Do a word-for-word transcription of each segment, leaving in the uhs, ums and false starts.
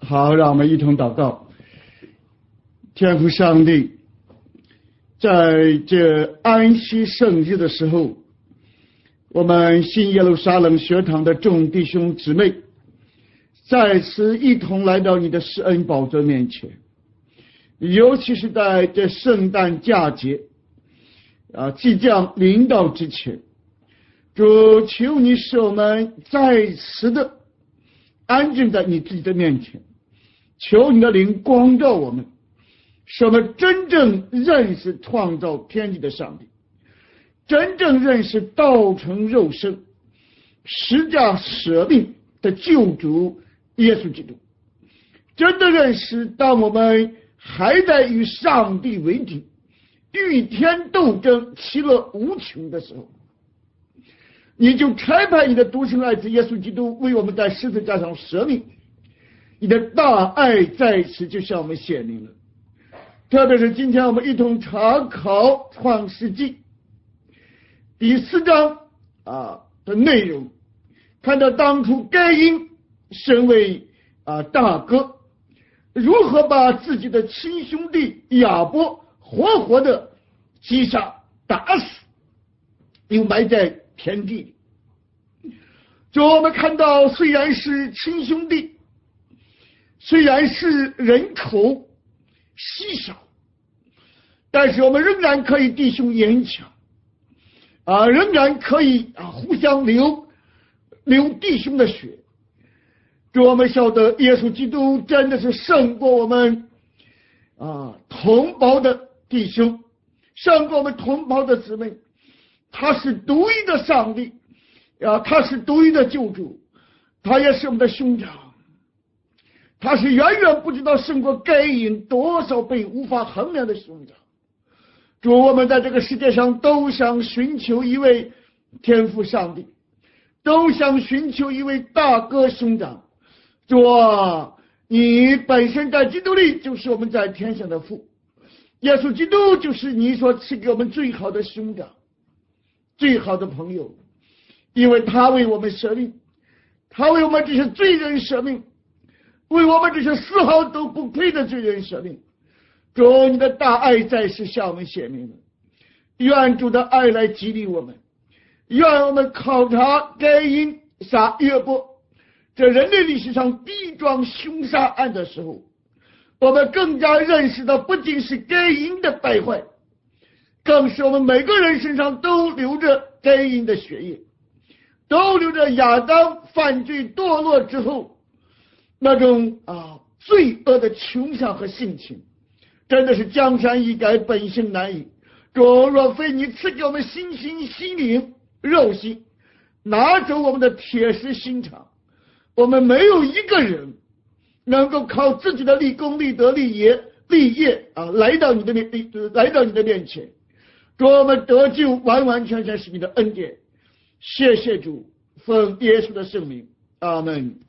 好，让我们一同祷告。天父上帝，在这安息圣日的时候，我们新耶路撒冷学堂的众弟兄姊妹再次一同来到你的施恩宝座面前，尤其是在这圣诞佳节啊即将临到之前，主求你使我们再次的安静在你自己的面前，求你的灵光照我们，使我们真正认识创造天地的上帝，真正认识道成肉身十架舍命的救主耶稣基督，真的认识当我们还在与上帝为敌，与天斗争，其乐无穷的时候，你就差派你的独生爱子耶稣基督为我们在十字架上舍命，你的大爱在此就向我们显明了。特别是今天我们一同查考创世纪第四章啊的内容，看到当初该隐身为啊大哥，如何把自己的亲兄弟亚伯活活的击杀打死，又埋在田地里。就我们看到，虽然是亲兄弟，虽然是人口稀少，但是我们仍然可以弟兄勉强啊，仍然可以啊互相流流弟兄的血。就我们晓得，耶稣基督真的是胜过我们啊同胞的弟兄，胜过我们同胞的姊妹。他是独一的上帝啊，他是独一的救主，他也是我们的兄长，他是远远不知道胜过该隐多少倍无法衡量的兄长。主，我们在这个世界上都想寻求一位天父上帝，都想寻求一位大哥兄长。主啊，你本身在基督里就是我们在天上的父，耶稣基督就是你所赐给我们最好的兄长，最好的朋友，因为他为我们舍命，他为我们这些罪人舍命，为我们这些丝毫都不配的罪人舍命。主，你的大爱在此向我们显明了，愿主的爱来激励我们，愿我们考察该隐杀约伯这人类历史上第一桩凶杀案的时候，我们更加认识到，不仅是该隐的败坏，更是我们每个人身上都流着该隐的血液，都流着亚当犯罪堕落之后那种啊罪恶的穷相和性情。真的是江山易改，本性难移。主，若非你赐给我们心心心灵肉心，拿走我们的铁石心肠，我们没有一个人能够靠自己的立功立德立业立业啊来到你的面来到你的面前。主，我们得救完完全全是你的恩典。谢谢主，奉耶稣的圣名，阿们。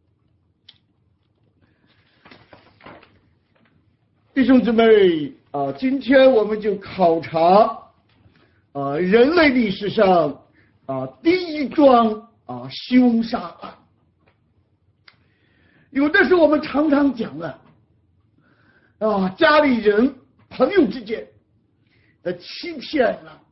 弟兄姊妹啊，今天我们就考察啊人类历史上啊第一桩啊凶杀案。有的时候我们常常讲了啊，家里人朋友之间的欺骗了，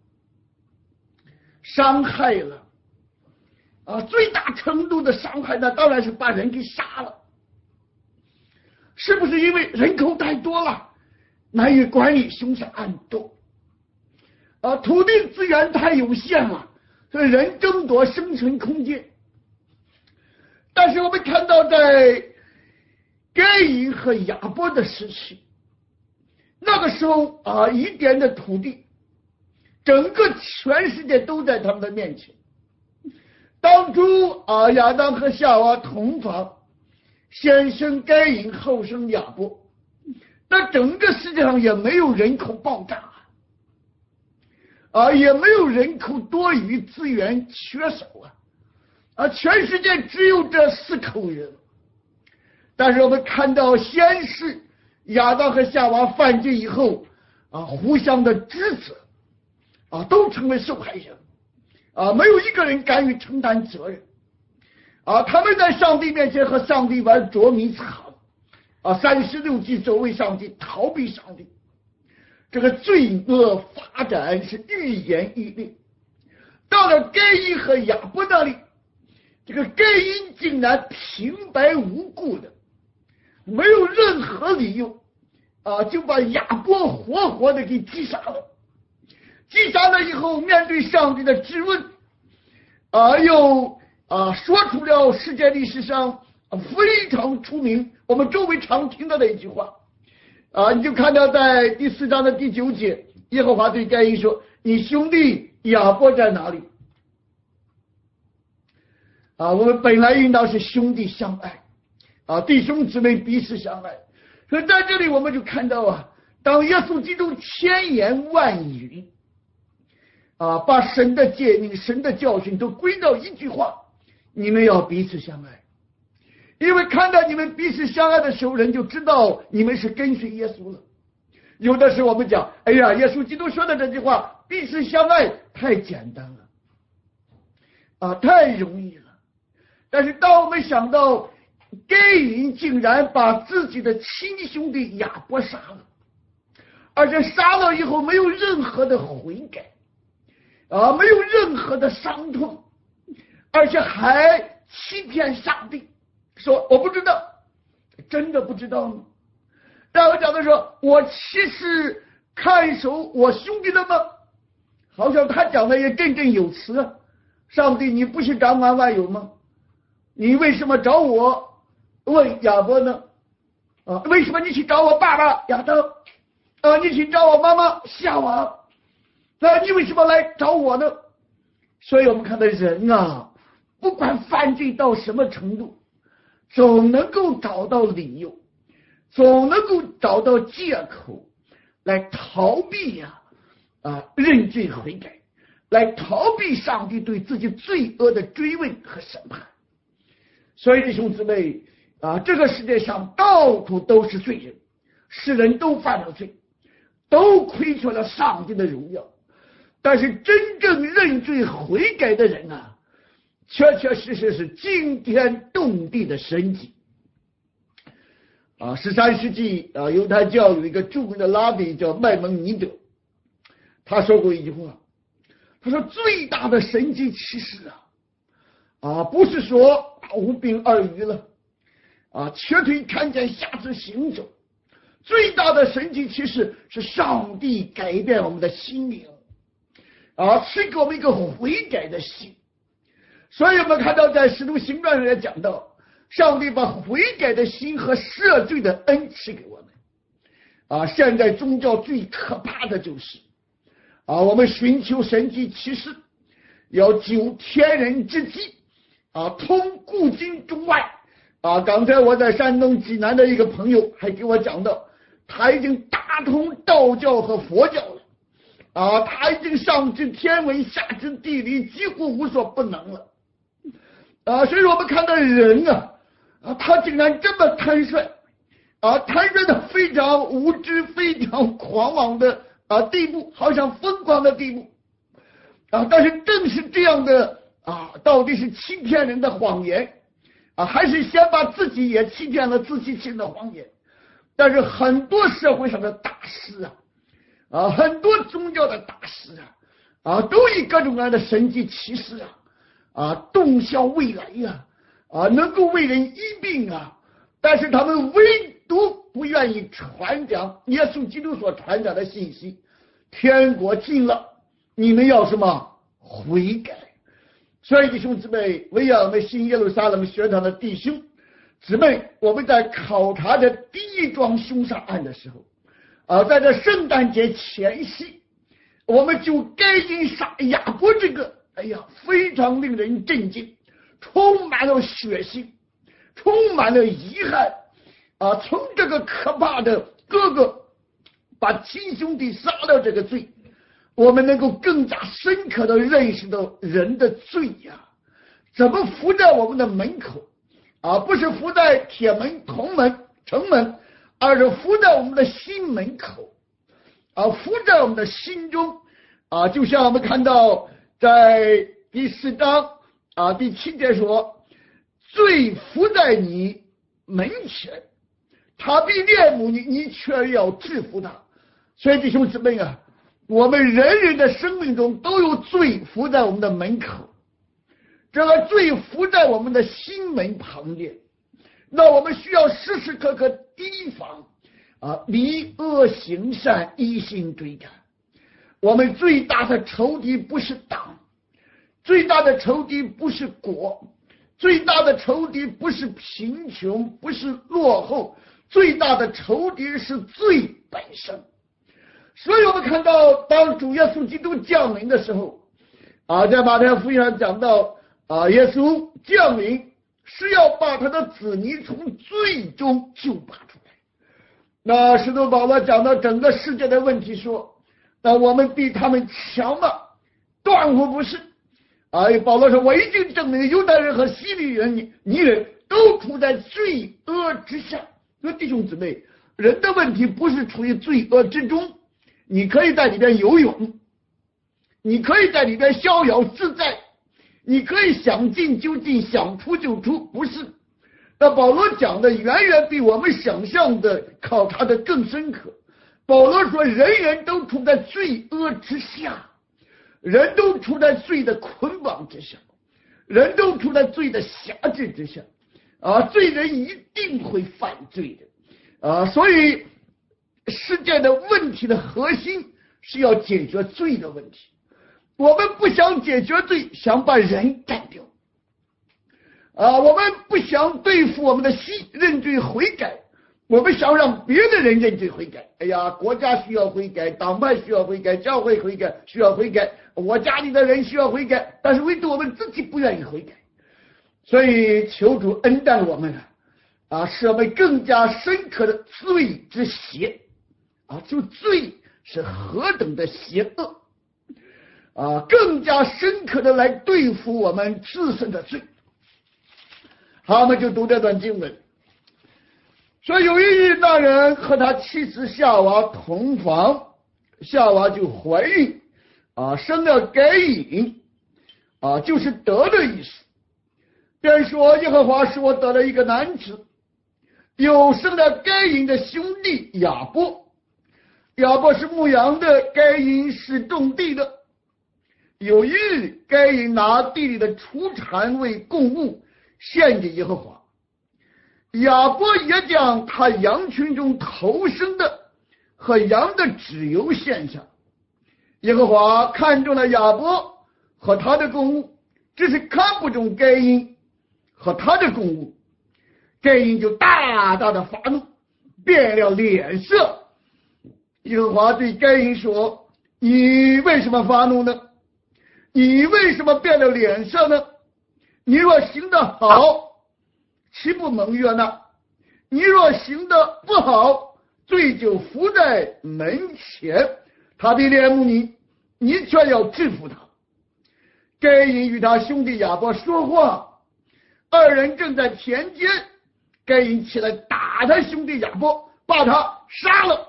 伤害了啊，最大程度的伤害呢，当然是把人给杀了。是不是因为人口太多了，难以管理，凶杀案多啊？土地资源太有限了，所以人争夺生存空间。但是我们看到，在该隐和亚伯的时期，那个时候啊，伊甸的土地，整个全世界都在他们的面前。当初啊，亚当和夏娃同房，先生该隐，后生亚伯，但整个世界上也没有人口爆炸啊，也没有人口多余，资源缺少啊，啊，全世界只有这四口人。但是我们看到，先是亚当和夏娃犯罪以后啊，互相的指责啊，都成为受害人啊，没有一个人敢于承担责任啊！他们在上帝面前和上帝玩捉迷藏啊，三十六计走为上帝，逃避上帝。这个罪恶发展是愈演愈烈，到了该隐和亚伯那里，这个该隐竟然平白无故的，没有任何理由啊，就把亚伯活活的给击杀了。击杀了以后，面对上帝的质问，啊，又啊说出了世界历史上非常出名，我们周围常听到的一句话。啊，你就看到在第四章的第九节，耶和华对该隐说：“你兄弟亚伯在哪里？”啊，我们本来应当是兄弟相爱，啊，弟兄姊妹彼此相爱。所以在这里我们就看到啊，当耶稣基督千言万语，啊，把神的诫命、神的教训都归到一句话：你们要彼此相爱。因为看到你们彼此相爱的时候，人就知道你们是跟随耶稣了。有的时候我们讲，哎呀，耶稣基督说的这句话，彼此相爱太简单了，啊，太容易了。但是当我们想到该隐竟然把自己的亲兄弟亚伯杀了，而且杀了以后没有任何的悔改，啊，没有任何的伤痛，而且还欺骗上帝。说我不知道，真的不知道吗？然后讲的说，我其实看守我兄弟的吗？好像他讲的也振振有词啊。上帝，你不是掌管万有吗？你为什么找我问亚伯呢？啊，为什么你去找我爸爸亚当？啊，你去找我妈妈夏娃？那你为什么来找我呢？所以我们看到人啊，不管犯罪到什么程度，总能够找到理由，总能够找到借口来逃避呀、啊，啊，认罪悔改，来逃避上帝对自己罪恶的追问和审判。所以弟兄姊妹啊，这个世界上到处都是罪人，世人都犯了罪，都亏缺了上帝的荣耀。但是真正认罪悔改的人啊，确确实实是惊天动地的神迹啊！十三世纪啊，犹太教有一个著名的拉比叫麦蒙尼德，他说过一句话，他说最大的神迹奇事啊啊，不是说无病二鱼了啊，瘸腿看见瞎子行走，最大的神迹奇事是上帝改变我们的心灵啊，赐给我们一个悔改的心。所以我们看到在使徒行传上也讲到，上帝把悔改的心和赦罪的恩赐给我们啊。现在宗教最可怕的就是啊，我们寻求神迹奇事，要救天人之际啊，通古今中外啊。刚才我在山东济南的一个朋友还给我讲到，他已经打通道教和佛教了啊，他已经上知天文下知地理，几乎无所不能了啊。所以我们看到人啊啊，他竟然这么坦率啊，坦率的非常无知、非常狂妄的啊地步，好像疯狂的地步啊。但是正是这样的啊，到底是欺骗人的谎言啊，还是先把自己也欺骗了自欺欺人的谎言？但是很多社会上的大师啊啊，很多宗教的大师啊啊，都以各种各样的神迹奇事啊啊，洞晓未来呀 啊, 啊，能够为人医病啊，但是他们唯独不愿意传讲耶稣基督所传讲的信息。天国近了，你们要什么悔改？所以弟兄姊妹，为了我们新耶路撒冷学堂的弟兄姊妹，我们在考察的第一桩凶杀案的时候啊，在这圣诞节前夕，我们就该隐杀亚伯这个，哎呀，非常令人震惊，充满了血腥，充满了遗憾啊！从这个可怕的哥哥把亲兄弟杀了这个罪，我们能够更加深刻的认识到人的罪呀、啊，怎么伏在我们的门口啊？不是伏在铁门、铜门、城门，而是伏在我们的心门口啊，伏在我们的心中啊。就像我们看到在第四章啊第七节说，罪伏在你门前， 他必恋慕你，你却要制服他。所以弟兄姊妹啊，我们人人的生命中都有罪伏在我们的门口，这个罪伏在我们的心门旁边，那我们需要时时刻刻提防啊，离恶行善，一心追赶。我们最大的仇敌不是党，最大的仇敌不是国，最大的仇敌不是贫穷，不是落后，最大的仇敌是罪本身。所以我们看到当主耶稣基督降临的时候啊，在马太福音上讲到啊，耶稣降临是要把他的子民从罪中救拔出来。那使徒保罗讲到整个世界的问题说，那我们比他们强吗？断乎不是啊！保罗说，我已经证明犹太人和希利人、尼人都处在罪恶之下。说弟兄姊妹，人的问题不是处于罪恶之中，你可以在里边游泳，你可以在里边逍遥自在，你可以想进就进，想出就出，不是。那保罗讲的远远比我们想象的考察的更深刻。保罗说，人人都处在罪恶之下，人都处在罪的捆绑之下，人都处在罪的辖制之下啊！罪人一定会犯罪的啊！所以世界的问题的核心是要解决罪的问题。我们不想解决罪，想把人干掉啊！我们不想对付我们的心，认罪悔改，我们想让别的人认罪悔改。哎呀，国家需要悔改，党派需要悔改，教会悔改需要悔改，我家里的人需要悔改，但是唯独我们自己不愿意悔改。所以求主恩待我们啊，使我们更加深刻的罪之邪啊，就罪是何等的邪恶啊，更加深刻的来对付我们自身的罪。好，我们就读这段经文。说有一日，那人和他妻子夏娃同房，夏娃就怀孕啊，生了该隐啊，就是得的意思。便说，耶和华使我得了一个男子，又生了该隐的兄弟亚伯。亚伯是牧羊的，该隐是种地的。有一日，该隐拿地里的出产为供物献给耶和华，亚伯也将他羊群中头生的和羊的脂油献上。耶和华看中了亚伯和他的供物，只是看不中该隐和他的供物。该隐就大大的发怒，变了脸色。耶和华对该隐说，你为什么发怒呢？你为什么变了脸色呢？你若行得好，岂不蒙悦呢？你若行得不好，罪就伏在门前，他必恋慕你，你却要制服他。该隐与他兄弟亚伯说话，二人正在田间，该隐起来打他兄弟亚伯，把他杀了。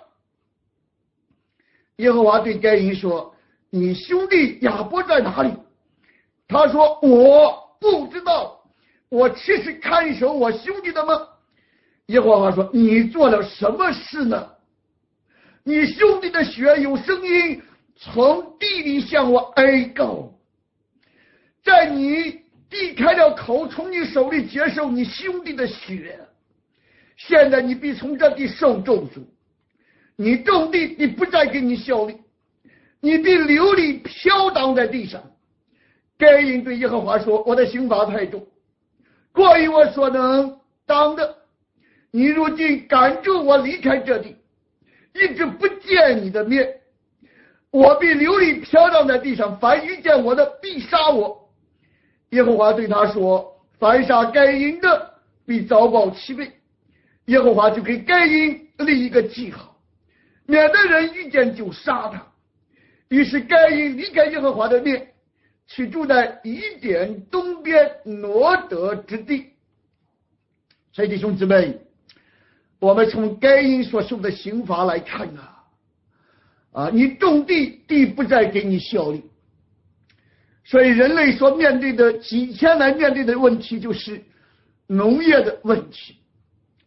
耶和华对该隐说，你兄弟亚伯在哪里？他说，我不知道，我岂是看守我兄弟的吗？耶和华说，你做了什么事呢？你兄弟的血有声音从地里向我哀告，在你地开了口，从你手里接受你兄弟的血，现在你必从这地受咒诅，你种地，你不再给你效力，你必流离飘荡在地上。该隐对耶和华说，我的刑罚太重，过于我所能当的，你如今赶住我离开这地，一直不见你的面，我必流离飘荡在地上，凡遇见我的必杀我。耶和华对他说，凡杀该隐的必遭报七倍。耶和华就给该隐立一个记号，免得人遇见就杀他。于是该隐离开耶和华的面，去住在以典东边挪得之地。所以弟兄姊妹，我们从该隐所受的刑罚来看啊，啊，你种地，地不再给你效力。所以人类所面对的几千来面对的问题，就是农业的问题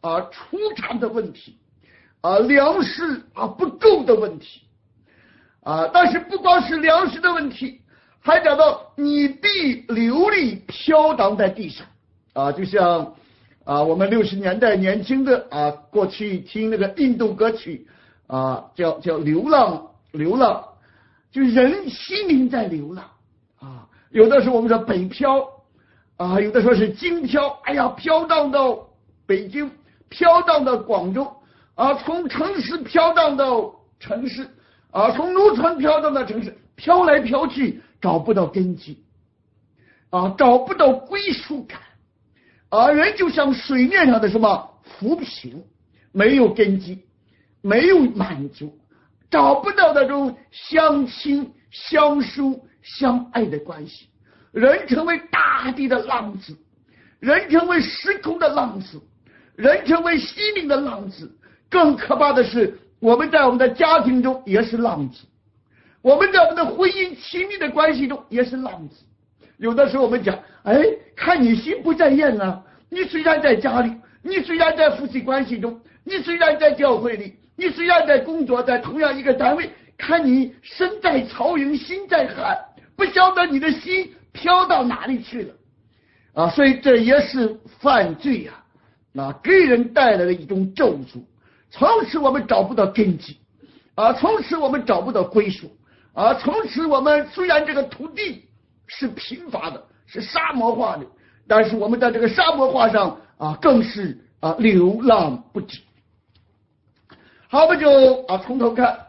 啊出产的问题，啊粮食啊不够的问题，啊但是不光是粮食的问题，还讲到你地流离飘荡在地上，啊就像啊我们六十年代年轻的啊过去听那个印度歌曲啊叫叫流浪流浪，就是人心灵在流浪啊，有的时候我们说北漂啊，有的时候是京漂，哎呀飘荡到北京，飘荡到广州啊，从城市飘荡到城市啊，从农村飘荡到城市，飘来飘去，找不到根基啊，找不到归属感啊，人就像水面上的什么浮萍，没有根基，没有满足，找不到那种相亲相疏相爱的关系，人成为大地的浪子，人成为时空的浪子，人成为心灵的浪子。更可怕的是，我们在我们的家庭中也是浪子，我们在我们的婚姻亲密的关系中也是浪子。有的时候我们讲，哎，看你心不在焉啊，你虽然在家里，你虽然在夫妻关系中，你虽然在教会里，你虽然在工作，在同样一个单位，看你身在曹营心在汉，不晓得你的心飘到哪里去了啊！所以这也是犯罪啊，啊，给人带来了一种咒诅。从此我们找不到根基啊，从此我们找不到归属啊，从此我们虽然这个土地是贫乏的，是沙漠化的，但是我们在这个沙漠化上啊，更是啊流浪不止。好，我们就啊从头看。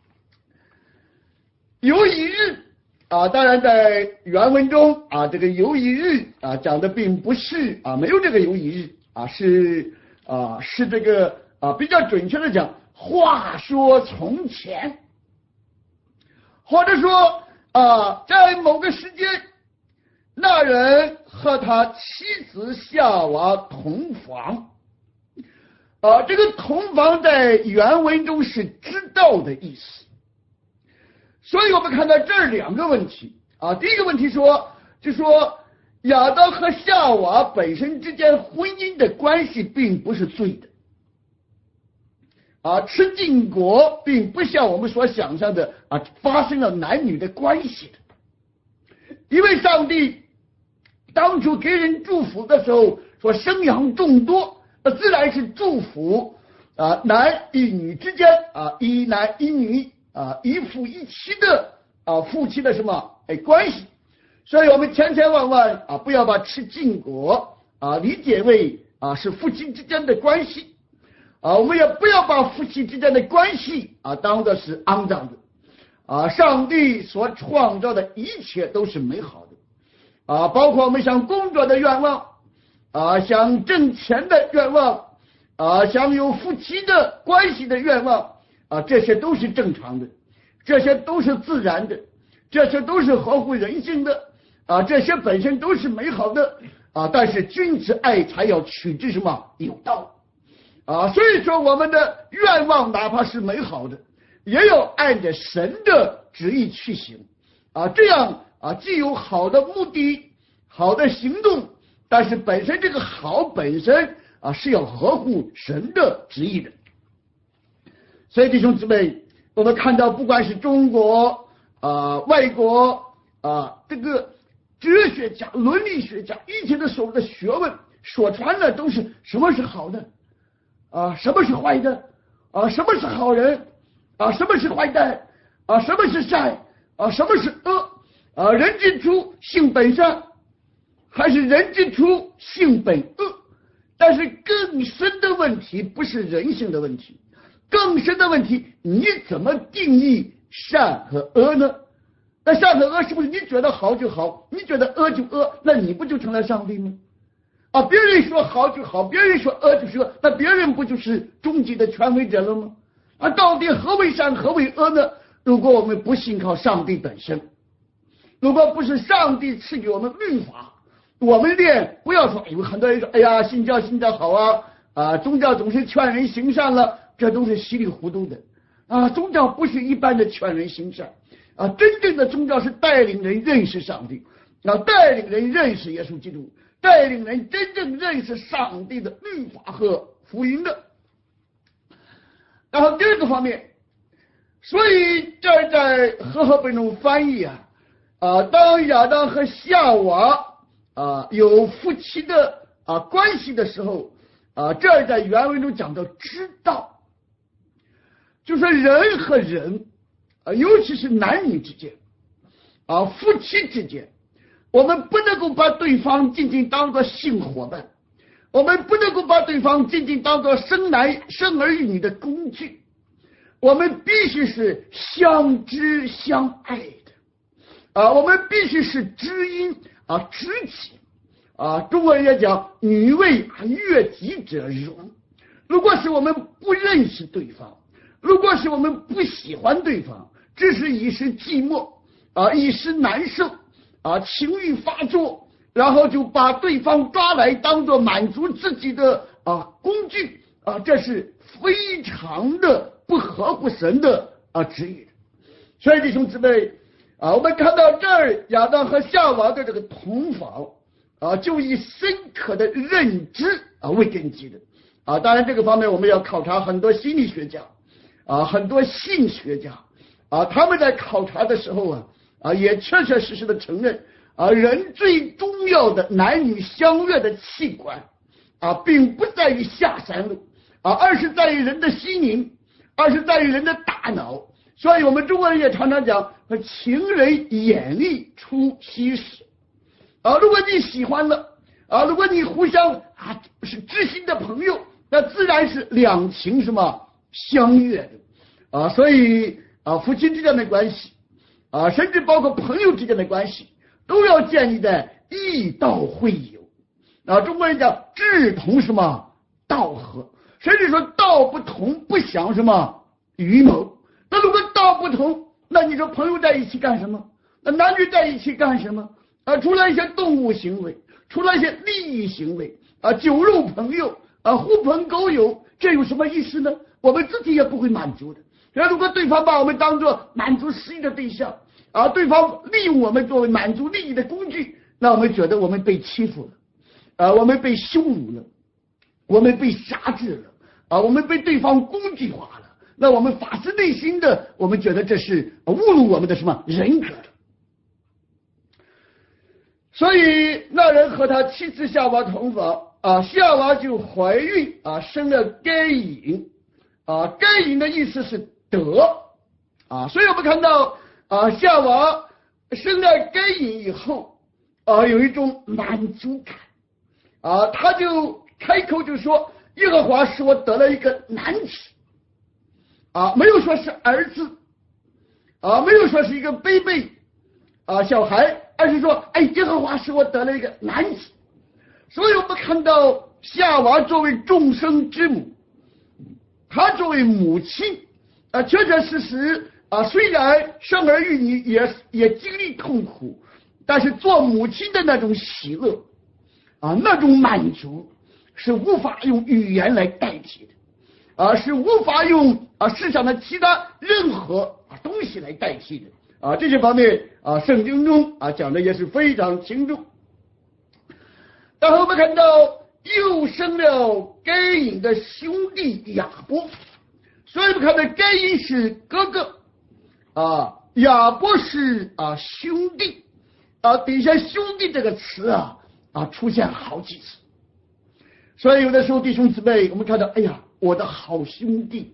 有一日啊，当然在原文中啊，这个有一日啊讲的并不是啊没有这个有一日啊，是啊是这个啊比较准确的讲，话说从前，或者说啊在某个时间，那人和他妻子夏娃同房。啊，这个同房在原文中是知道的意思，所以我们看到这儿两个问题啊。第一个问题说，就说亚当和夏娃本身之间婚姻的关系并不是罪的啊，吃禁果并不像我们所想象的啊发生了男女的关系的，因为上帝当初给人祝福的时候说生养众多。那自然是祝福啊，男一女之间啊，一男一女啊，一夫一妻的啊，夫妻的什么哎关系。所以我们千千万万啊，不要把吃禁果啊理解为啊是夫妻之间的关系啊，我们也不要把夫妻之间的关系啊当作是肮脏的啊。上帝所创造的一切都是美好的啊，包括我们想工作的愿望。啊，想挣钱的愿望，啊，想有夫妻的关系的愿望，啊，这些都是正常的，这些都是自然的，这些都是合乎人性的，啊，这些本身都是美好的，啊，但是君子爱财要取之什么有道，啊，所以说我们的愿望哪怕是美好的，也要按着神的旨意去行，啊，这样啊，既有好的目的，好的行动。但是本身这个好本身啊是要合乎神的旨意的，所以弟兄姊妹，我们看到不管是中国啊、外国啊，这个哲学家、伦理学家一切的所谓的学问所传的都是什么是好的啊，什么是坏的啊，什么是好人啊，什么是坏蛋啊，什么是善啊，什么是恶啊，人之初性本善。还是人之初性本恶，但是更深的问题不是人性的问题，更深的问题，你怎么定义善和恶呢？那善和恶是不是你觉得好就好，你觉得恶就恶，那你不就成了上帝吗？啊，别人说好就好，别人说恶就是恶，那别人不就是终极的权威者了吗？啊，到底何为善，何为恶呢？如果我们不信靠上帝本身，如果不是上帝赐给我们律法，我们练不要说，哎呦，很多人说，哎呀，信教信教好啊，啊，宗教总是劝人行善了，这都是稀里糊涂的啊。宗教不是一般的劝人行善啊，真正的宗教是带领人认识上帝啊，带领人认识耶稣基督，带领人真正认识上帝的律法和福音的。然后第二个方面，所以这儿在和合本中翻译啊，啊，当亚当和夏娃啊有夫妻的啊关系的时候啊，这儿在原文中讲到知道，就说人和人啊，尤其是男女之间啊，夫妻之间，我们不能够把对方仅仅当作性伙伴，我们不能够把对方仅仅当作生男生儿育女的工具，我们必须是相知相爱的啊，我们必须是知音啊，知己啊。中国人也讲女为悦己者容，如果是我们不认识对方，如果是我们不喜欢对方，只是一时寂寞啊，一时难受啊，情欲发作，然后就把对方抓来当作满足自己的啊工具啊，这是非常的不合乎神的啊旨意。所以弟兄姊妹啊，我们看到这儿亚当和夏娃的这个同房啊，就以深刻的认知啊为根基的啊。当然这个方面我们要考察很多心理学家啊，很多性学家啊，他们在考察的时候啊啊，也确确实实的承认啊，人最重要的男女相悦的器官啊，并不在于下三路啊，而是在于人的心灵，而是在于人的大脑。所以我们中国人也常常讲，情人眼里出西施啊。如果你喜欢了啊，如果你互相啊是知心的朋友，那自然是两情什么相悦的啊。所以啊，夫妻之间的关系啊，甚至包括朋友之间的关系，都要建立在义道会友啊。中国人讲志同什么道合，甚至说道不同不享什么预谋。那如果道不同，那你说朋友在一起干什么？那男女在一起干什么啊？除了一些动物行为，除了一些利益行为啊，酒肉朋友啊，狐朋狗友，这有什么意思呢？我们自己也不会满足的。那如果对方把我们当作满足私欲的对象啊，对方利用我们作为满足利益的工具，那我们觉得我们被欺负了啊，我们被羞辱了，我们被辖制了啊，我们被对方工具化了。那我们发自内心的，我们觉得这是侮辱我们的什么人格的。所以那人和他妻子夏娃同房啊，夏娃就怀孕啊，生了该隐啊。该隐的意思是得啊，所以我们看到啊，夏娃生了该隐以后啊，有一种满足感啊，他就开口就说：“耶和华使我得了一个男子。”啊，没有说是儿子啊，没有说是一个 baby 啊小孩，而是说，哎，耶和华使我得了一个男子。所以我们看到夏娃作为众生之母，她作为母亲啊，确确实实啊，虽然生儿育女也也经历痛苦，但是做母亲的那种喜乐啊，那种满足是无法用语言来代替的。啊，是无法用啊世上的其他任何啊东西来代替的啊。这些方面啊，圣经中啊讲的也是非常清楚。然后我们看到又生了该隐的兄弟亚伯，所以我们看到该隐是哥哥啊，亚伯是啊兄弟啊，底下兄弟这个词啊啊出现好几次。所以有的时候弟兄姊妹，我们看到，哎呀，我的好兄弟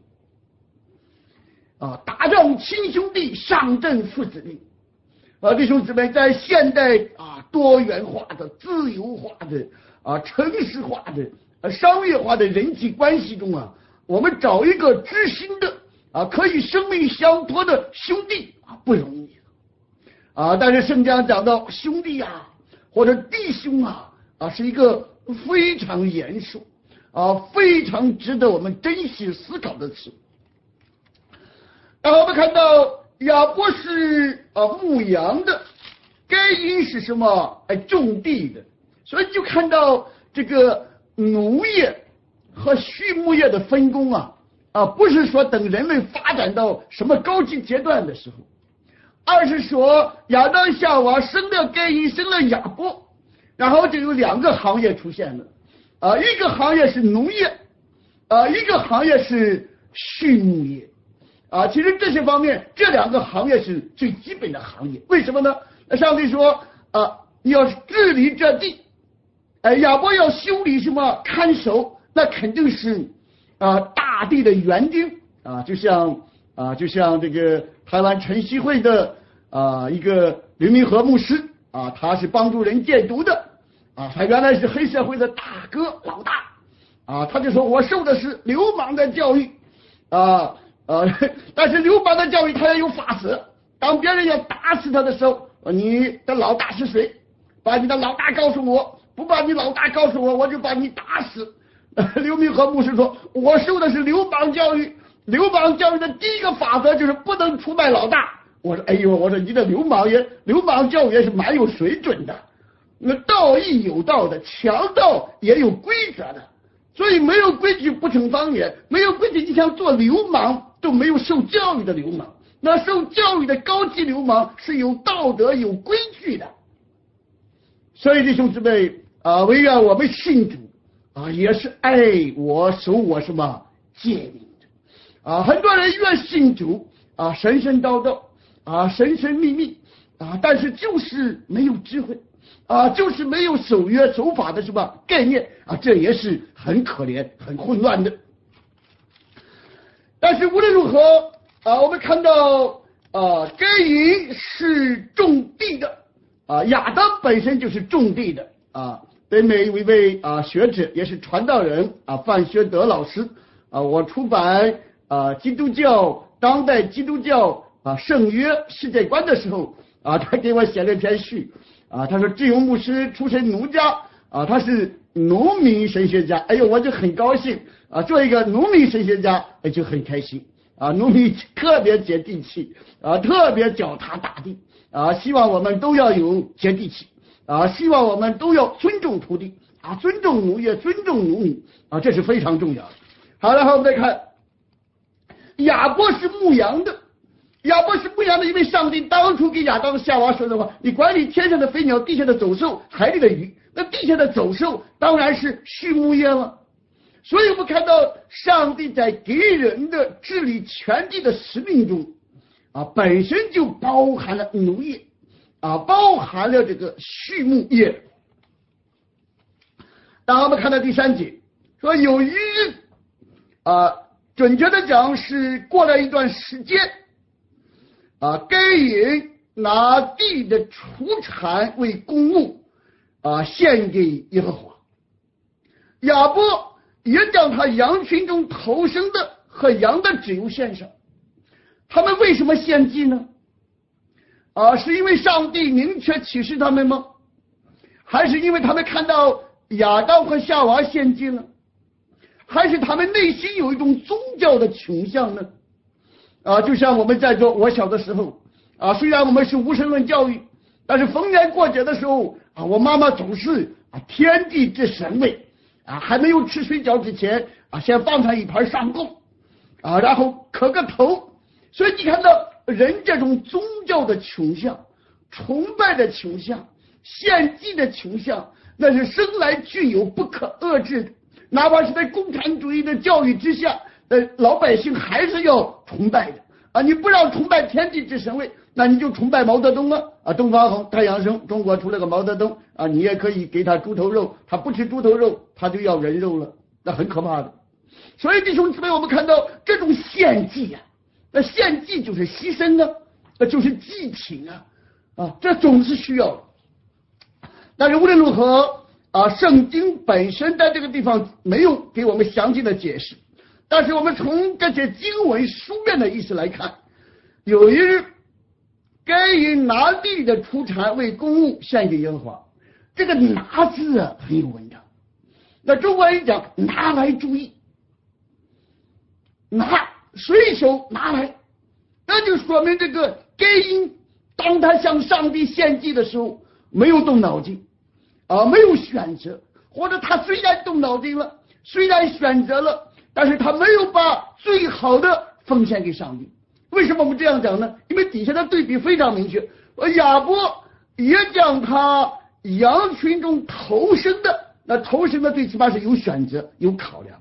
啊，打仗亲兄弟，上阵父子兵啊。弟兄姊妹，在现代啊多元化的、自由化的啊、城市化的、啊、商业化的人际关系中啊，我们找一个知心的啊，可以生命相托的兄弟啊，不容易啊。但是圣经上讲到兄弟啊，或者弟兄啊啊，是一个非常严肃啊，非常值得我们珍惜思考的词。然后我们看到亚伯是啊牧羊的，该隐是什么？哎，种地的。所以就看到这个农业和畜牧业的分工啊啊，不是说等人类发展到什么高级阶段的时候，而是说亚当夏娃生了该隐，生了亚伯，然后就有两个行业出现了啊，一个行业是农业啊，一个行业是畜牧业啊，其实这些方面这两个行业是最基本的行业。为什么呢？那上帝说啊，你要治理这地，哎，亚伯要修理什么看守，那肯定是啊大地的园丁啊，就像啊就像这个台湾晨曦会的啊一个刘明和牧师啊，他是帮助人戒毒的啊，他原来是黑社会的大哥老大啊，他就说我受的是流氓的教育啊呃，但是流氓的教育他也有法则，当别人要打死他的时候，你的老大是谁？把你的老大告诉我，不把你老大告诉我，我就把你打死。刘明和牧师说，我受的是流氓教育，流氓教育的第一个法则就是不能出卖老大。我说，哎呦，我说你的流氓也流氓教育也是蛮有水准的，那道义有道的，强盗也有规则的，所以没有规矩不成方圆，没有规矩你想做流氓都没有受教育的流氓，那受教育的高级流氓是有道德有规矩的。所以弟兄姊妹啊，唯愿我们信主啊，也是爱我守我什么诫命的啊。很多人越信主啊，神神叨叨啊，神神秘秘啊，但是就是没有智慧啊，就是没有守约守法的什么概念啊，这也是很可怜很混乱的。但是无论如何啊，我们看到啊，该隐是种地的啊，亚当本身就是种地的啊。北美一位啊学者也是传道人啊，范学德老师啊，我出版啊基督教当代基督教啊圣约世界观的时候啊，他给我写了一篇序啊，他说智勇牧师出身农家啊，他是农民神学家，哎呦，我就很高兴啊，做一个农民神学家哎就很开心啊，农民特别接地气啊，特别脚踏大地啊，希望我们都要有接地气啊，希望我们都要尊重土地啊，尊重农业，尊重农民啊，这是非常重要的。好，然后我们再看亚伯是牧羊的，亚伯是牧羊的，因为上帝当初给亚当夏娃说的话，你管理天上的飞鸟，地下的走兽，海里的鱼，那地下的走兽当然是畜牧业了。所以我们看到上帝在给人的治理全地的使命中啊，本身就包含了农业啊，包含了这个畜牧业。然后我们看到第三节说，有一日啊，准确的讲是过了一段时间啊，该隐拿地的出产为公物啊，献给耶和华。亚伯也将他羊群中头生的和羊的脂油献上。他们为什么献祭呢？啊，是因为上帝明确启示他们吗？还是因为他们看到亚当和夏娃献祭了？还是他们内心有一种宗教的倾向呢？啊，就像我们在座，我小的时候啊，虽然我们是无神论教育，但是逢年过节的时候啊，我妈妈总是啊天地之神位啊，还没有吃水饺之前啊，先放上一盘上供啊，然后磕个头。所以你看到人这种宗教的倾向、崇拜的倾向、献祭的倾向，那是生来具有不可遏制的。哪怕是在共产主义的教育之下，呃，老百姓还是要崇拜的啊！你不让崇拜天地之神位，那你就崇拜毛泽东了啊！东方红、太阳升，中国出了个毛泽东啊，你也可以给他猪头肉，他不吃猪头肉，他就要人肉了，那很可怕的。所以弟兄姊妹，我们看到这种献祭啊，那献祭就是牺牲啊，那就是祭品啊，啊，这总是需要的。但是无论如何啊，圣经本身在这个地方没有给我们详细的解释，但是我们从这些经文书面的意思来看，有一日该隐拿地的出产为公物献给耶和华，这个拿字啊很有文章。那中国人讲拿来注意，拿随手拿来，那就说明这个该隐当他向上帝献祭的时候没有动脑筋啊，没有选择，或者他虽然动脑筋了，虽然选择了，但是他没有把最好的奉献给上帝。为什么我们这样讲呢？因为底下的对比非常明确，而亚伯也将他羊群中头生的，那头生的最起码是有选择有考量，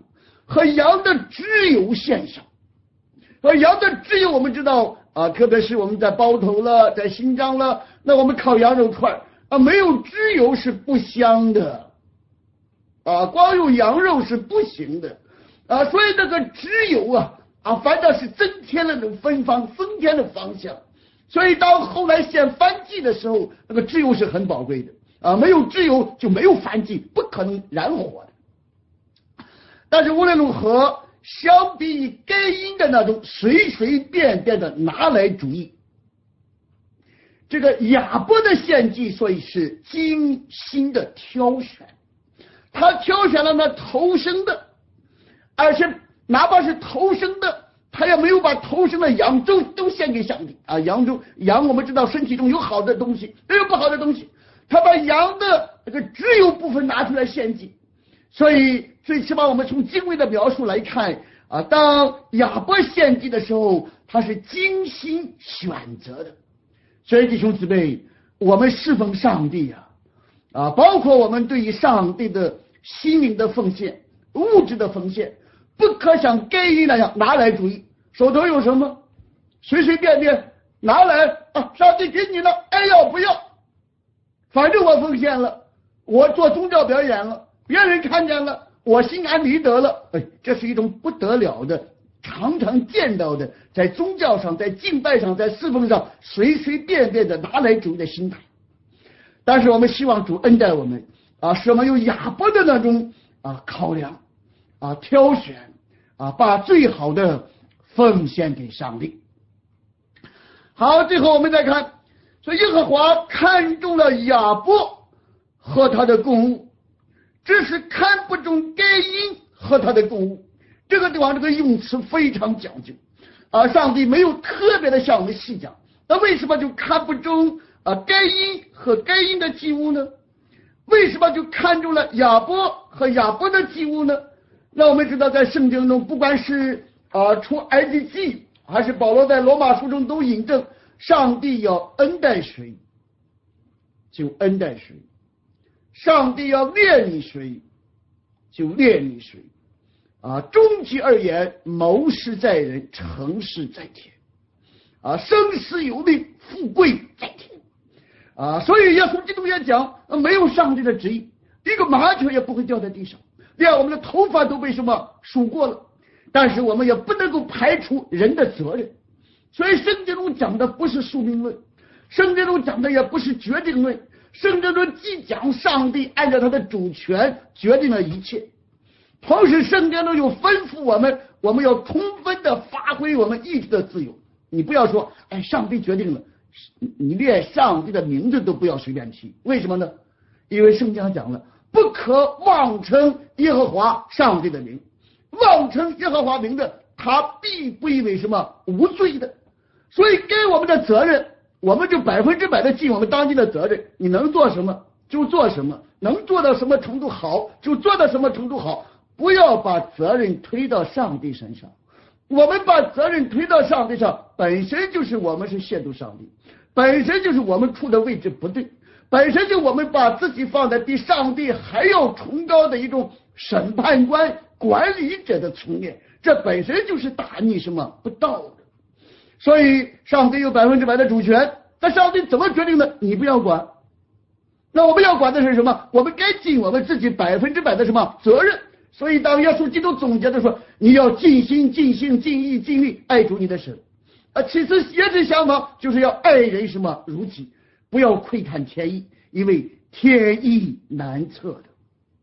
和羊的脂油献上。而羊的脂油我们知道啊，特别是我们在包头了，在心脏了，那我们烤羊肉串啊，没有脂油是不香的啊，光用羊肉是不行的啊，所以这个脂油啊啊，反倒是增添了那种芬芳，增添了芳香。所以当后来献燔祭的时候，那个脂油是很宝贵的啊，没有脂油就没有燔祭，不可能燃火的。但是无论如何，相比于该隐的那种随随便便的拿来主义，这个亚伯的献祭所以是精心的挑选，他挑选了那头生的，而且哪怕是头生的，他也没有把头生的羊都都献给上帝啊。羊中羊我们知道身体中有好的东西，也有不好的东西，他把羊的这个脂油部分拿出来献祭。所以最起码我们从经文的描述来看啊，当亚伯献祭的时候，他是精心选择的。所以弟兄姊妹，我们侍奉上帝啊啊，包括我们对于上帝的心灵的奉献、物质的奉献，不可像该隐那样拿来主义，手头有什么随随便便拿来啊，上帝给你了，爱要不要，反正我奉献了，我做宗教表演了，别人看见了，我心安理得了。哎，这是一种不得了的，常常见到的，在宗教上，在敬拜上，在侍奉上随随便便的拿来主义的心态。但是我们希望主恩待我们啊，使我们有亚伯的那种啊考量啊挑选啊，把最好的奉献给上帝。好，最后我们再看，所以耶和华看中了亚伯和他的供物，只是看不中该隐和他的供物。这个地方这个用词非常讲究啊，上帝没有特别的向我们细讲，那为什么就看不中啊该隐和该隐的祭物呢？为什么就看中了亚伯和亚伯的祭物呢？那我们知道在圣经中，不管是啊出埃及记还是保罗在罗马书中都引证，上帝要恩待谁就恩待谁，上帝要怜悯谁就怜悯谁啊，终极而言，谋事在人，成事在天啊，生死有命，富贵在天啊。所以耶稣基督也讲，没有上帝的旨意，一个麻雀也不会掉在地上，连我们的头发都被什么数过了。但是我们也不能够排除人的责任，所以圣经中讲的不是宿命论，圣经中讲的也不是决定论，圣经中既讲上帝按照他的主权决定了一切，同时圣经中又吩咐我们，我们要充分的发挥我们意志的自由。你不要说哎，上帝决定了，你连上帝的名字都不要随便提。为什么呢？因为圣经上讲了，不可妄称耶和华上帝的名，妄称耶和华名的，他必归为什么无罪的。所以给我们的责任，我们就百分之百的尽我们当今的责任，你能做什么就做什么，能做到什么程度好就做到什么程度好，不要把责任推到上帝身上。我们把责任推到上帝上，本身就是我们是亵渎上帝，本身就是我们处的位置不对，本身就我们把自己放在比上帝还要崇高的一种审判官管理者的层面，这本身就是大逆什么不道的。所以上帝有百分之百的主权，那上帝怎么决定的你不要管，那我们要管的是什么？我们该尽我们自己百分之百的什么责任。所以当耶稣基督总结的说，你要尽心尽性尽意尽力爱主你的神啊，其实也是相仿，就是要爱人什么如己，不要窥探天意，因为天意难测的，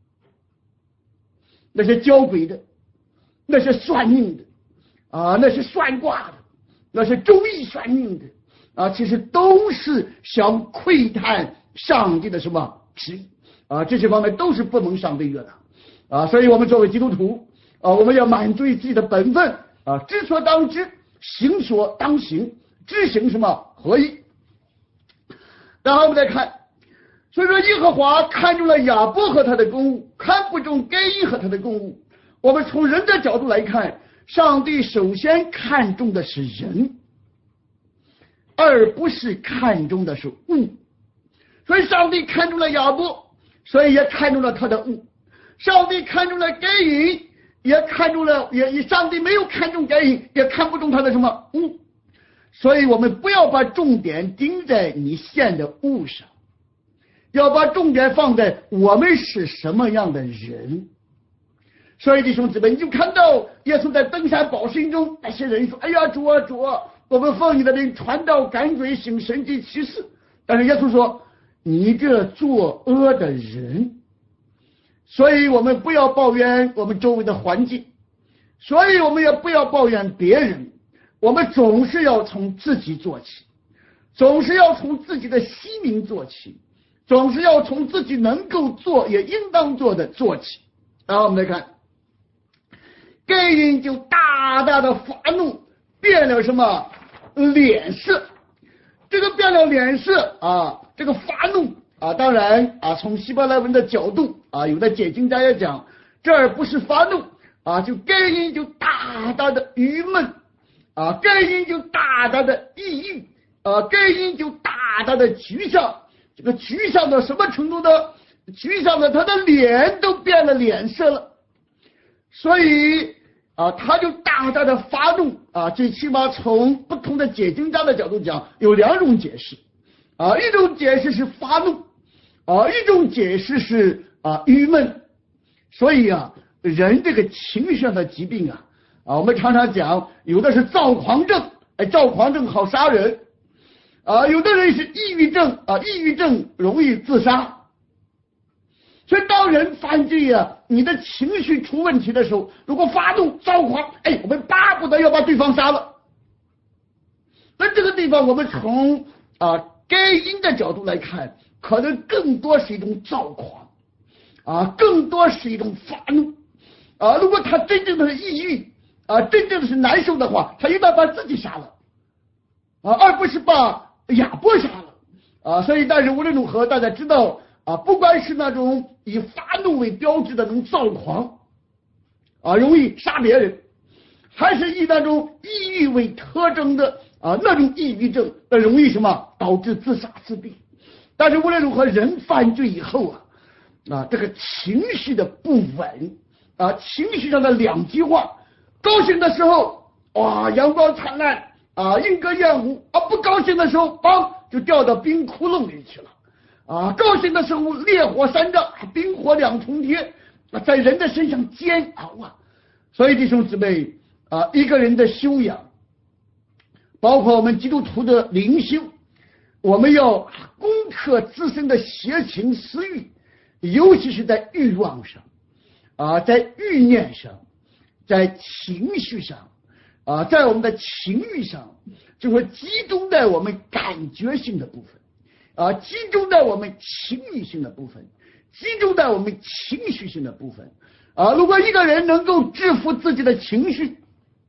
那是交鬼的，那是算命的啊，那是算卦的，那是中医算命的啊，其实都是想窥探上帝的什么旨意啊，这些方面都是不蒙上帝悦纳啊。所以我们作为基督徒啊，我们要满足于自己的本分啊，知所当知，行所当行，知行什么合一。然后我们再看，所以说耶和华看中了亚伯和他的公物，看不中该隐和他的公物。我们从人的角度来看，上帝首先看重的是人，而不是看重的是物。所以上帝看中了亚伯，所以也看中了他的物；上帝看中了该隐， 也看中了，也上帝没有看中该隐，也看不中他的什么物。所以我们不要把重点盯在你献的物上，要把重点放在我们是什么样的人。所以弟兄姊妹，你就看到耶稣在登山宝训中，那些人说：“哎呀，主啊主啊，我们奉你的名传道赶鬼行神迹奇事。”但是耶稣说：“你这作恶的人。”所以我们不要抱怨我们周围的环境，所以我们也不要抱怨别人，我们总是要从自己做起，总是要从自己的心灵做起，总是要从自己能够做也应当做的做起。然后我们来看，该隐就大大的发怒，变了什么脸色。这个变了脸色啊，这个发怒啊，当然啊，从希伯来文的角度啊，有的解经家也讲，这儿不是发怒啊，就该隐就大大的郁闷啊，该隐就大大的抑郁啊，该隐就大大的沮丧。这个沮丧到什么程度呢？沮丧的他的脸都变了脸色了。所以啊，他就大大的发怒啊，最起码从不同的解经家的角度讲，有两种解释啊，一种解释是发怒啊，一种解释是啊郁闷。所以啊，人这个情绪上的疾病啊啊，我们常常讲，有的是躁狂症，哎，躁狂症好杀人啊，有的人是抑郁症啊，抑郁症容易自杀。所以当人犯罪啊，你的情绪出问题的时候，如果发怒躁狂，哎，我们巴不得要把对方杀了。那这个地方我们从啊该隐的角度来看，可能更多是一种躁狂啊，更多是一种发怒啊。如果他真正的是抑郁啊，真正的是难受的话，他应该把自己杀了啊，而不是把亚伯杀了啊。所以但是无论如何，大家知道啊，不管是那种以发怒为标志的那种躁狂啊，容易杀别人，还是以那种抑郁为特征的啊那种抑郁症，那容易什么导致自杀自闭。但是无论如何，人犯罪以后啊啊这个情绪的不稳啊，情绪上的两极化，高兴的时候哇阳光灿烂啊莺歌燕舞啊，不高兴的时候邦就掉到冰窟窿里去了啊，高兴的时候烈火三丈，冰火两重天，在人的身上煎熬啊。所以弟兄姊妹啊，一个人的修养，包括我们基督徒的灵修，我们要攻克自身的邪情私欲，尤其是在欲望上啊，在欲念上，在情绪上啊，在我们的情欲上，就会集中在我们感觉性的部分啊，集中在我们情绪性的部分，集中在我们情绪性的部分啊。如果一个人能够制服自己的情绪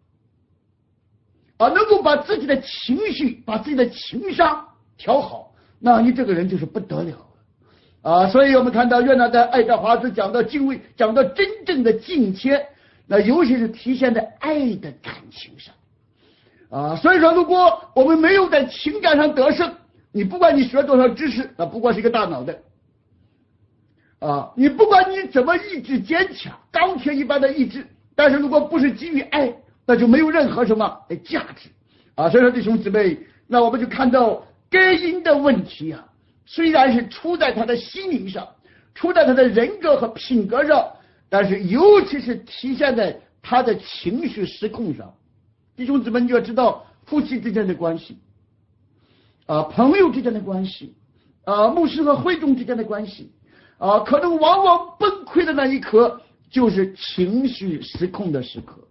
啊，能够把自己的情绪、把自己的情商调好，那你这个人就是不得了了啊。所以我们看到约拿在爱德华兹讲到敬畏，讲到真正的敬虔，那尤其是体现在爱的感情上啊。所以说，如果我们没有在情感上得胜，你不管你学多少知识，那不过是一个大脑袋啊！你不管你怎么意志坚强，钢铁一般的意志，但是如果不是基于爱，那就没有任何什么价值啊！所以说弟兄姊妹，那我们就看到该隐的问题啊，虽然是出在他的心灵上，出在他的人格和品格上，但是尤其是体现在他的情绪失控上。弟兄姊妹，你要知道夫妻之间的关系啊，朋友之间的关系啊，牧师和会众之间的关系啊，可能往往崩溃的那一刻就是情绪失控的时刻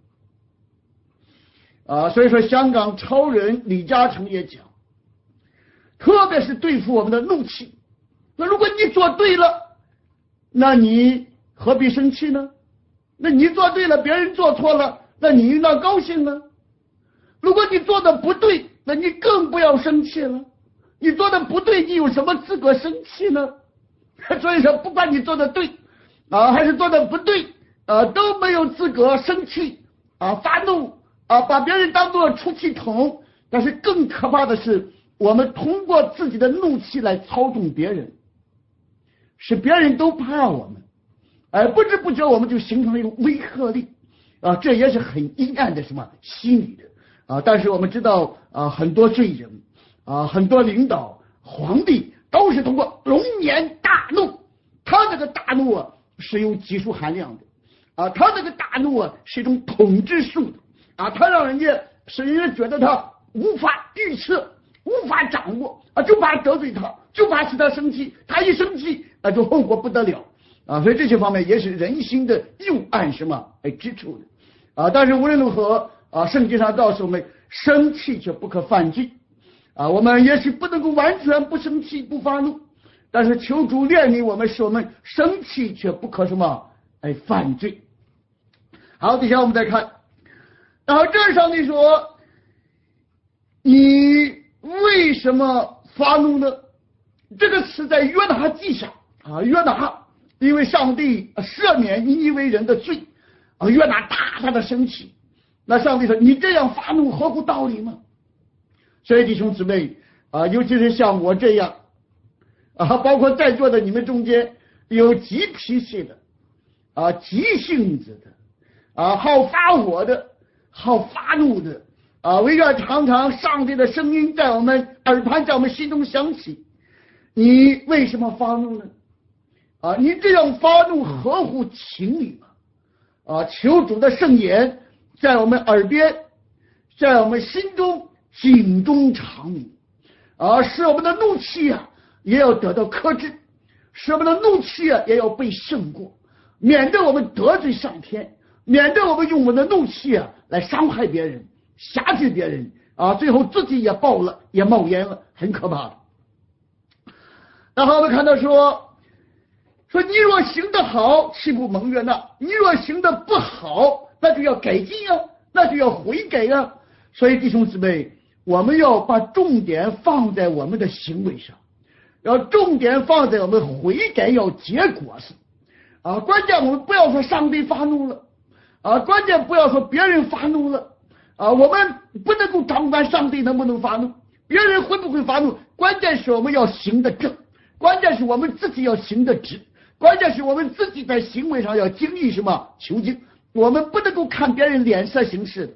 啊。所以说，香港超人李嘉诚也讲，特别是对付我们的怒气，那如果你做对了，那你何必生气呢？那你做对了，别人做错了，那你应当高兴呢？如果你做的不对，那你更不要生气了。你做的不对，你有什么资格生气呢？所以说，不管你做的对啊，还是做的不对啊，都没有资格生气啊、发怒啊，把别人当作出气筒。但是更可怕的是，我们通过自己的怒气来操纵别人，使别人都怕我们，而不知不觉我们就形成了一种威慑力啊，这也是很阴暗的什么心理的啊。但是我们知道啊，很多罪人啊，很多领导、皇帝都是通过龙颜大怒，他这个大怒啊是有技术含量的啊，他这个大怒啊是一种统治术的啊，他让人家使人家觉得他无法预测、无法掌握啊，就怕得罪他，就怕使他生气，他一生气啊就后果不得了啊。所以这些方面也是人心的幽暗什么哎之处的啊。但是无论如何啊，圣经上告诉我们，生气却不可犯罪啊。我们也许不能够完全不生气、不发怒，但是求主怜悯我们，使我们生气却不可什么哎犯罪。好，底下我们再看，然后这上帝说，你为什么发怒呢？这个词在约拿记上啊，约拿因为上帝赦免尼尼微人的罪啊，约拿大大的生气。那上帝说，你这样发怒合乎道理吗？所以弟兄姊妹啊，尤其是像我这样啊，包括在座的你们中间有急脾气的啊，急性子的啊，好发火的，好发怒的啊，为了常常上帝的声音在我们耳畔，在我们心中响起，你为什么发怒呢？啊，你这样发怒合乎情理吗？啊，求主的圣言在我们耳边，在我们心中警钟长鸣啊，使我们的怒气啊也要得到克制，使我们的怒气啊也要被胜过，免得我们得罪上天，免得我们用我们的怒气啊来伤害别人、辖制别人啊，最后自己也爆了，也冒烟了，很可怕的。然后我们看到说说你若行得好，岂不蒙悦纳？你若行得不好，那就要改进啊，那就要悔改啊。所以弟兄姊妹，我们要把重点放在我们的行为上，要重点放在我们悔改要结果上啊。关键我们不要说上帝发怒了啊，关键不要说别人发怒了啊，我们不能够掌管上帝能不能发怒，别人会不会发怒，关键是我们要行得正，关键是我们自己要行得直，关键是我们自己在行为上要精益什么求精，我们不能够看别人脸色行事的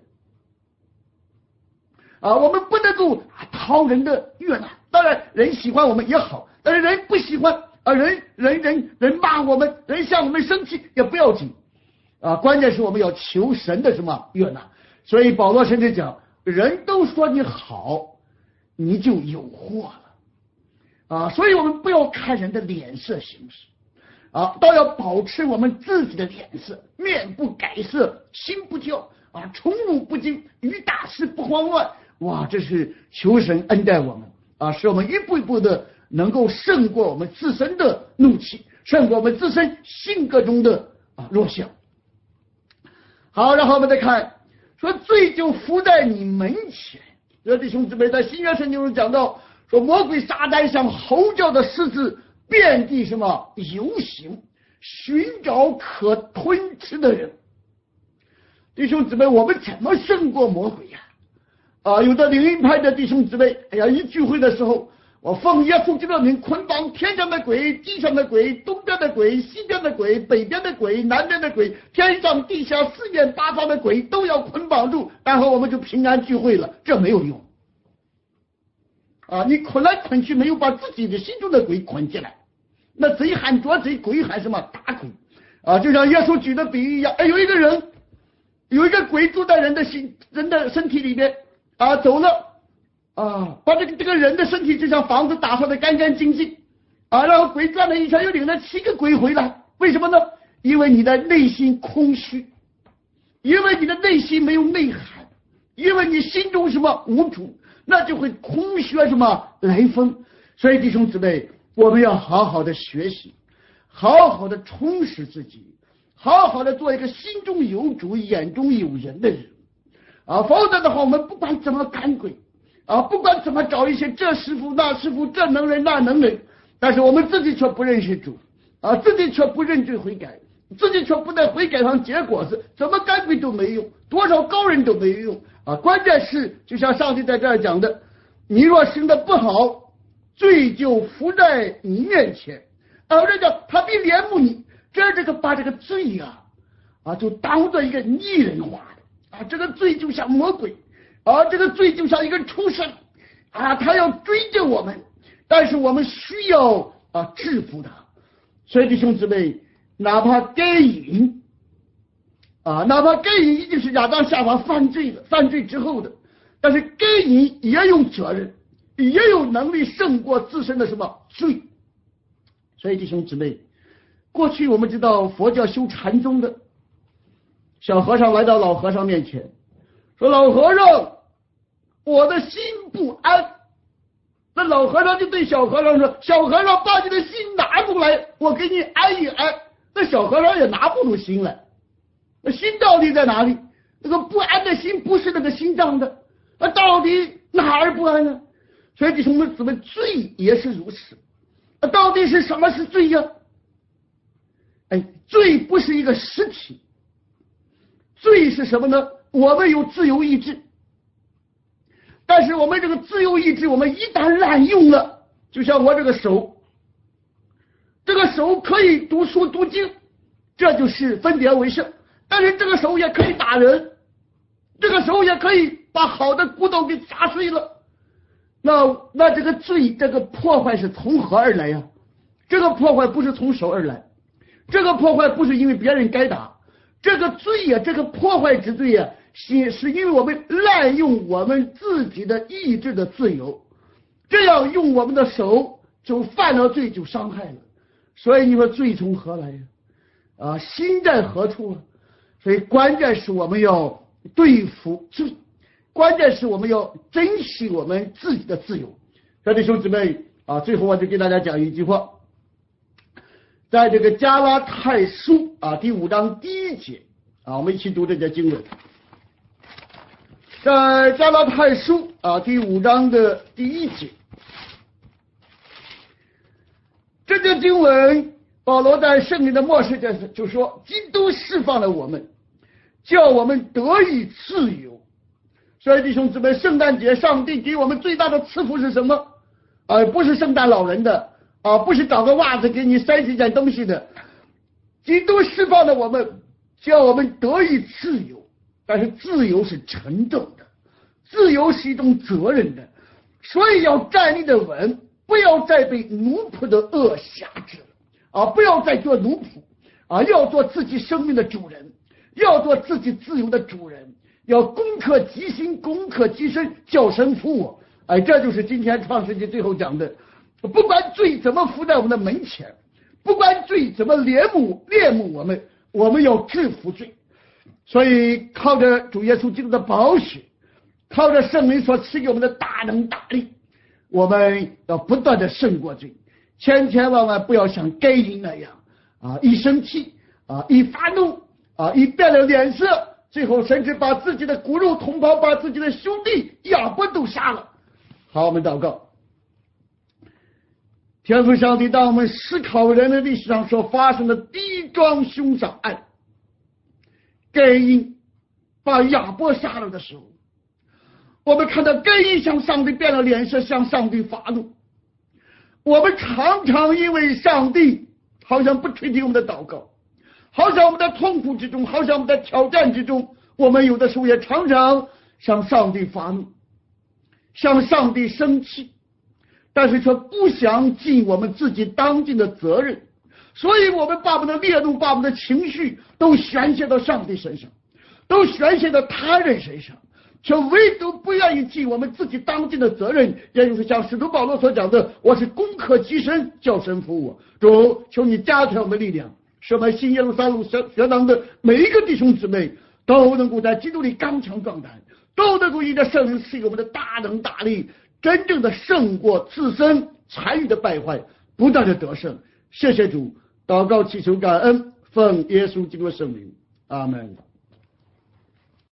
啊，我们不能够讨人的悦纳。当然人喜欢我们也好，但是人不喜欢啊，人人人人骂我们，人向我们生气也不要紧啊，关键是我们要求神的什么悦纳。所以保罗甚至讲，人都说你好，你就有祸了啊。所以我们不要看人的脸色行事啊，倒要保持我们自己的脸色，面不改色，心不跳啊，宠辱不惊，于大事不慌乱。哇，这是求神恩待我们啊，使我们一步一步的能够胜过我们自身的怒气，胜过我们自身性格中的啊弱项。好，然后我们再看说，罪就伏在你门前。这弟兄姊妹在新约圣经中讲到说，魔鬼撒旦像吼叫的狮子，遍地什么游行，寻找可吞吃的人。弟兄姊妹，我们怎么胜过魔鬼呀？啊，有的灵音派的弟兄姊妹，哎呀，一聚会的时候，我奉耶稣基督的名捆绑天上的鬼、地上的鬼、东边的鬼、西边的鬼、北边的鬼、南边的鬼，天上地下四面八方的鬼都要捆绑住，然后我们就平安聚会了。这没有用啊！你捆来捆去，没有把自己的心中的鬼捆起来，那贼喊捉贼，鬼喊什么打鬼啊！就像耶稣举的比喻一样，哎，有一个人，有一个鬼住在人的心、人的身体里边啊，走了。啊，把这个这个人的身体就像房子打扫的干干净净啊，然后鬼转了一圈，又领了七个鬼回来。为什么呢？因为你的内心空虚，因为你的内心没有内涵，因为你心中什么无主，那就会空穴什么来风。所以弟兄姊妹，我们要好好的学习，好好的充实自己，好好的做一个心中有主、眼中有人的人啊，否则的话，我们不管怎么赶鬼啊，不管怎么找一些这师傅那师傅，这能人那能人，但是我们自己却不认识主啊，自己却不认罪悔改，自己却不在悔改上结果子，怎么赶鬼都没用，多少高人都没用啊！关键是就像上帝在这儿讲的，你若行得不好，罪就伏在你面前啊，这叫他必怜悯你。这这个把这个罪啊啊，就当做一个拟人化的啊，这个罪就像魔鬼啊，这个罪就像一个畜生啊，他要追着我们，但是我们需要啊制服他。所以弟兄姊妹，哪怕该隐啊，哪怕该隐已经是亚当夏娃犯罪的，犯罪之后的，但是该隐也有责任，也有能力胜过自身的什么罪。所以弟兄姊妹，过去我们知道佛教修禅宗的小和尚来到老和尚面前，说：“老和尚，我的心不安。”那老和尚就对小和尚说：“小和尚，把你的心拿出来，我给你安一安。”那小和尚也拿不出心来。那心到底在哪里？那个不安的心不是那个心脏的，那到底哪儿不安呢？所以弟兄们姊妹，罪也是如此。那到底是什么是罪呀？哎，罪不是一个实体，罪是什么呢？我们有自由意志，但是我们这个自由意志，我们一旦滥用了，就像我这个手，这个手可以读书读经，这就是分别为圣。但是这个手也可以打人，这个手也可以把好的骨头给砸碎了。那那这个罪，这个破坏是从何而来呀？这个破坏不是从手而来，这个破坏不是因为别人该打，这个罪呀，这个破坏之罪呀，是是因为我们滥用我们自己的意志的自由，这样用我们的手就犯了罪，就伤害了。所以你说罪从何来呀？啊，心在何处啊？所以关键是我们要对付罪，关键是我们要珍惜我们自己的自由。各位弟兄姊妹啊，最后我就给大家讲一句话，在这个加拉太书啊第五章第一节啊，我们一起读这节经文。在加拉太书啊第五章的第一节，这节经文保罗在圣灵的末世就就说，基督释放了我们，叫我们得以自由。所以弟兄姊妹，圣诞节上帝给我们最大的赐福是什么？啊，不是圣诞老人的啊，不是找个袜子给你塞几件东西的。基督释放了我们，叫我们得以自由。但是自由是沉重的，自由是一种责任的，所以要站立的稳，不要再被奴仆的恶辖制了啊！不要再做奴仆啊！要做自己生命的主人，要做自己自由的主人，要攻克己心，攻克己身，叫神服我。哎，这就是今天创世纪最后讲的，不管罪怎么伏在我们的门前，不管罪怎么猎目猎目我们，我们要制服罪。所以靠着主耶稣基督的宝血，靠着圣灵所赐给我们的大能大力，我们要不断的胜过罪，千千万万不要像该隐那样啊，一生气啊，一发怒啊，一变了脸色，最后甚至把自己的骨肉同胞，把自己的兄弟亚伯都杀了。好，我们祷告。天父上帝，当我们思考人类历史上所发生的第一桩凶杀案，该隐把亚伯杀了的时候，我们看到该隐向上帝变了脸色，向上帝发怒。我们常常因为上帝好像不垂听我们的祷告，好像我们在痛苦之中，好像我们在挑战之中，我们有的时候也常常向上帝发怒，向上帝生气，但是却不想尽我们自己当尽的责任，所以我们把我们的烈怒，把我们的情绪都宣泄到上帝身上，都宣泄到他人身上，却唯独不愿意尽我们自己当尽的责任，也就是像使徒保罗所讲的，我是攻克己身，叫神服我。主，求你加强我们的力量，使我们新耶路撒冷学学堂的每一个弟兄姊妹都能够在基督里刚强壮胆，都能够因着圣灵赐给我们的大能大力，真正的胜过自身残余的败坏，不断的得胜。谢谢主，祷告祈求感恩，奉耶稣基督的圣名，阿门。